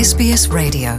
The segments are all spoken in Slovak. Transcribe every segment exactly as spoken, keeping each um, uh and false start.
es bé es Radio.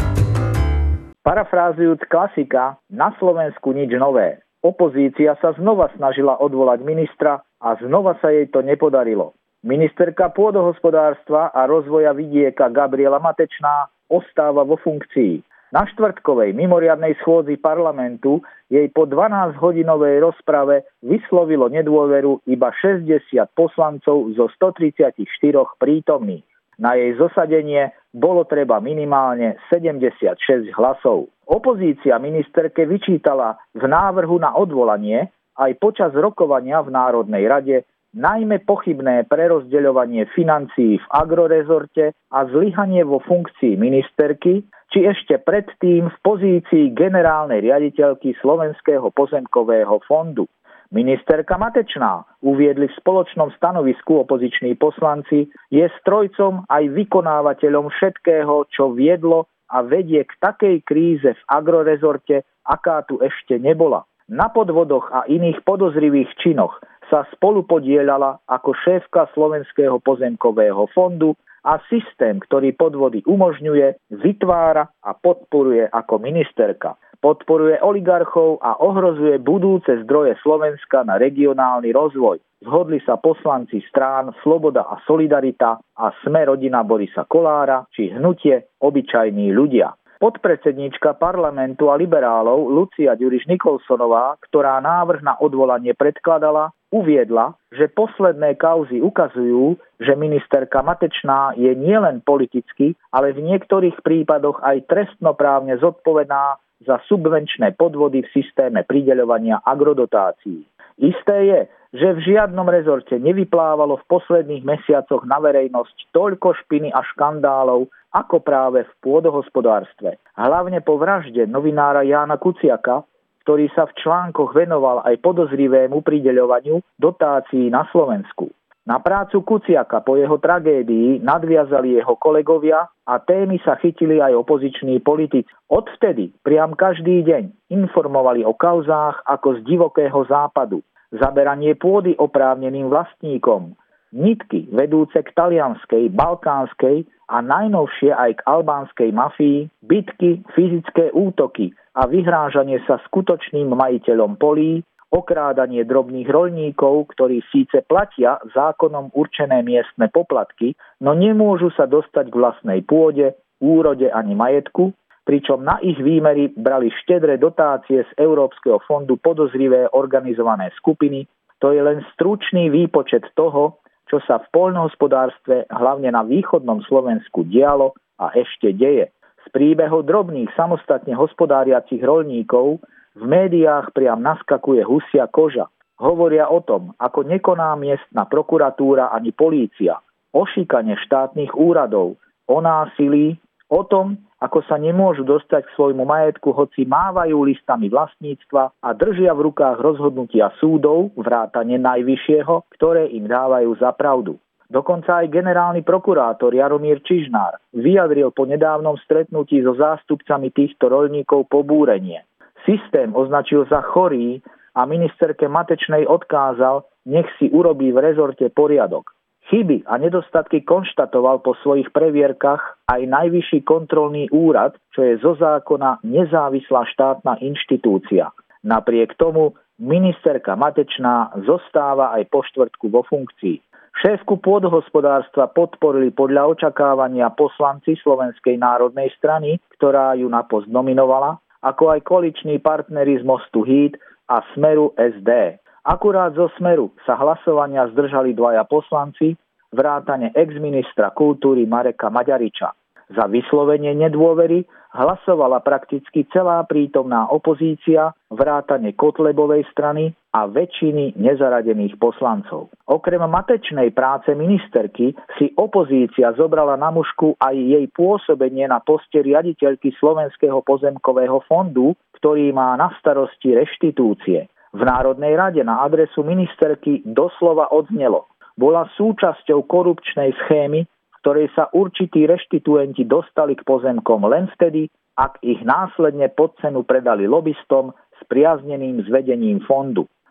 Parafrázujúc klasika, na Slovensku nič nové. Opozícia sa znova snažila odvolať ministra a znova sa jej to nepodarilo. Ministerka pôdohospodárstva a rozvoja vidieka Gabriela Matečná ostáva vo funkcii. Na štvrtkovej mimoriadnej schôdzi parlamentu jej po dvanásťhodinovej rozprave vyslovilo nedôveru iba šesťdesiat poslancov zo stotridsaťštyri prítomných. Na jej zosadenie bolo treba minimálne sedemdesiatšesť hlasov. Opozícia ministerke vyčítala v návrhu na odvolanie aj počas rokovania v Národnej rade najmä pochybné prerozdeľovanie financií v agrorezorte a zlyhanie vo funkcii ministerky, či ešte predtým v pozícii generálnej riaditeľky Slovenského pozemkového fondu. Ministerka Matečná, uviedli v spoločnom stanovisku opoziční poslanci, je strojcom aj vykonávateľom všetkého, čo viedlo a vedie k takej kríze v agrorezorte, aká tu ešte nebola. Na podvodoch a iných podozrivých činoch sa spolupodieľala ako šéfka Slovenského pozemkového fondu a systém, ktorý podvody umožňuje, vytvára a podporuje ako ministerka. Podporuje oligarchov a ohrozuje budúce zdroje Slovenska na regionálny rozvoj. Zhodli sa poslanci strán Sloboda a Solidarita a Sme rodina Borisa Kollára či hnutie Obyčajní ľudia. Podpredsedníčka parlamentu a liberálov Lucia Ďuriš-Nikolsonová, ktorá návrh na odvolanie predkladala, uviedla, že posledné kauzy ukazujú, že ministerka Matečná je nielen politicky, ale v niektorých prípadoch aj trestnoprávne zodpovedná za subvenčné podvody v systéme prideľovania agrodotácií. Isté je, že v žiadnom rezorte nevyplávalo v posledných mesiacoch na verejnosť toľko špiny a škandálov, ako práve v pôdohospodárstve. Hlavne po vražde novinára Jána Kuciaka, ktorý sa v článkoch venoval aj podozrivému prideľovaniu dotácií na Slovensku. Na prácu Kuciaka po jeho tragédii nadviazali jeho kolegovia a témy sa chytili aj opoziční politici. Odvtedy priam každý deň informovali o kauzách ako z divokého západu. Zaberanie pôdy oprávneným vlastníkom, nitky vedúce k talianskej, balkánskej a najnovšie aj k albánskej mafii, bitky, fyzické útoky a vyhrážanie sa skutočným majiteľom polí, okrádanie drobných roľníkov, ktorí síce platia zákonom určené miestne poplatky, no nemôžu sa dostať k vlastnej pôde, úrode ani majetku, pričom na ich výmery brali štedré dotácie z Európskeho fondu podozrivé organizované skupiny. To je len stručný výpočet toho, čo sa v poľnohospodárstve hlavne na východnom Slovensku dialo a ešte deje. Z príbehov drobných samostatne hospodáriacich roľníkov v médiách priam naskakuje husia koža. Hovoria o tom, ako nekoná miestna prokuratúra ani polícia, o šikane štátnych úradov, o násilí, o tom, ako sa nemôžu dostať k svojmu majetku, hoci mávajú listami vlastníctva a držia v rukách rozhodnutia súdov, vrátane najvyššieho, ktoré im dávajú za pravdu. Dokonca aj generálny prokurátor Jaromír Čižnár vyjadril po nedávnom stretnutí so zástupcami týchto roľníkov pobúrenie. Systém označil za chorý a ministerke Matečnej odkázal, nech si urobí v rezorte poriadok. Chyby a nedostatky konštatoval po svojich previerkach aj Najvyšší kontrolný úrad, čo je zo zákona nezávislá štátna inštitúcia. Napriek tomu ministerka Matečná zostáva aj po štvrtku vo funkcii. Šéfku pôdohospodárstva podporili podľa očakávania poslanci Slovenskej národnej strany, ktorá ju na post nominovala, ako aj koaliční partneri z Mostu Híd a Smeru es dé. Akurát zo Smeru sa hlasovania zdržali dvaja poslanci, vrátane ex-ministra kultúry Mareka Maďariča. Za vyslovenie nedôvery hlasovala prakticky celá prítomná opozícia, vrátane Kotlebovej strany a väčšiny nezaradených poslancov. Okrem Matečnej práce ministerky si opozícia zobrala na mušku aj jej pôsobenie na poste riaditeľky Slovenského pozemkového fondu, ktorý má na starosti reštitúcie. V Národnej rade na adresu ministerky doslova odznelo: bola súčasťou korupčnej schémy, ktorej sa určití reštituenti dostali k pozemkom len vtedy, ak ich následne pod cenu predali lobistom spriazneným s vedením fondu.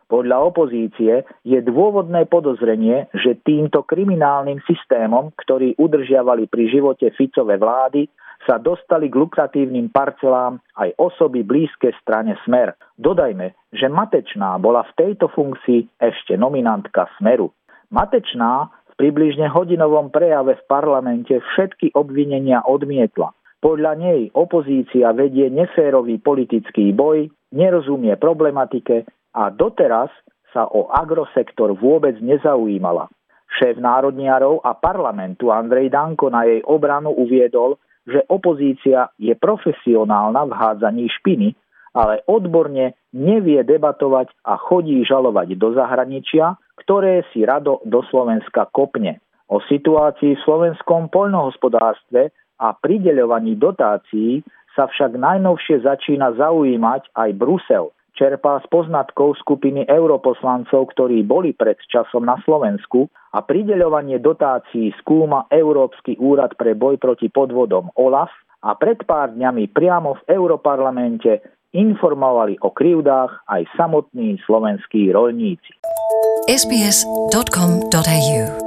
Podľa opozície je dôvodné podozrenie, že týmto kriminálnym systémom, ktorý udržiavali pri živote Ficove vlády, sa dostali k lukratívnym parcelám aj osoby blízke strane Smer. Dodajme, že Matečná bola v tejto funkcii ešte nominantka Smeru. Matečná v približne hodinovom prejave v parlamente všetky obvinenia odmietla. Podľa nej opozícia vedie neférový politický boj, nerozumie problematike a doteraz sa o agrosektor vôbec nezaujímala. Šéf národniarov a parlamentu Andrej Danko na jej obranu uviedol, že opozícia je profesionálna v hádzaní špiny, ale odborne nevie debatovať a chodí žalovať do zahraničia, ktoré si rado do Slovenska kopne. O situácii v slovenskom poľnohospodárstve a prideľovaní dotácií sa však najnovšie začína zaujímať aj Brusel. Čerpá z poznatkov skupiny europoslancov, ktorí boli pred časom na Slovensku a prideľovanie dotácií skúma Európsky úrad pre boj proti podvodom OLAF a pred pár dňami priamo v Europarlamente informovali o krivdách aj samotní slovenskí roľníci. es bí es bodka com bodka á u